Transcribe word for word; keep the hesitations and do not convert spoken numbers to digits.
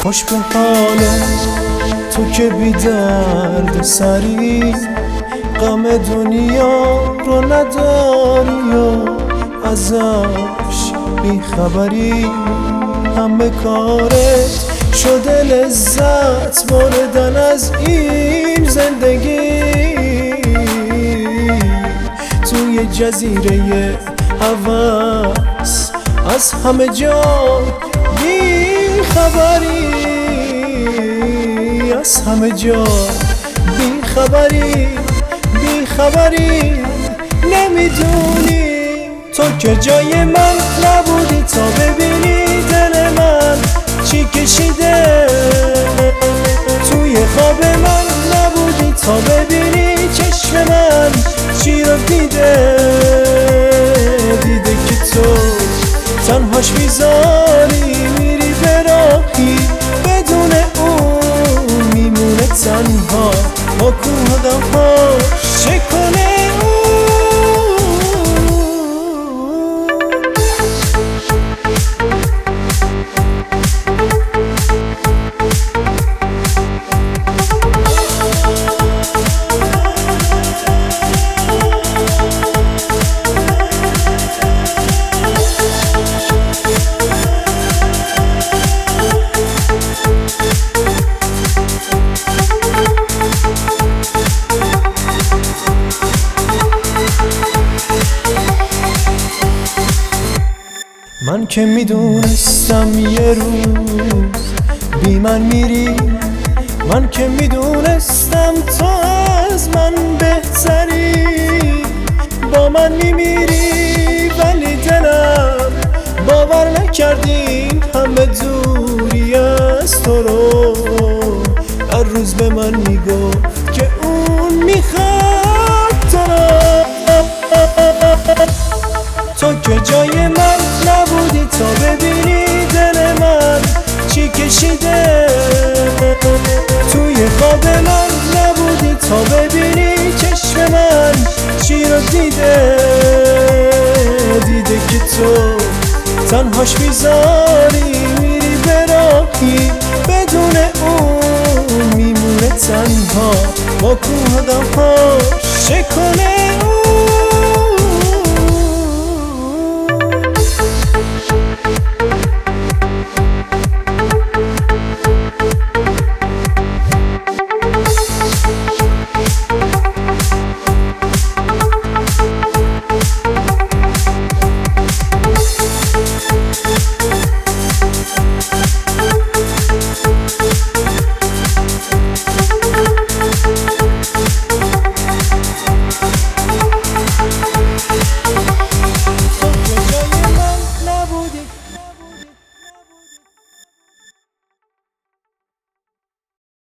خوش به حالت تو که بی درد سری، غم دنیا رو نداری و ازش بی خبری. همه کارت شده لذت بردن از این زندگی، توی جزیره هوس از همه جا بی خبری، از همه جا بی خبری، بی خبری. نمیدونی تو که جای من نبودی تا ببینی دل من چی کشیده، توی خواب من نبودی تا ببینی چشم من چی رو دیده. دیده که تو تنهاش میذاری میری به راهی، بدون اون میمونه تنها با کوه غم‌هاش شکنه. من که میدونستم یه روز بی من میری، من که میدونستم تو از من بهتری، با من میمیری ولی دلم باور نکردی همه دوری از تو رو. هر روز به من میگفت که اون میخواد تو رو، تو که جای من نبودی تا ببینی دل من چی کشیده، توی خواب من نبودی تا ببینی چشم من چی رو دیده. دیده که تو تنهاش میذاری میری به راهی، بدون اون میمونه تنها با کوه غم‌هاش شکنه.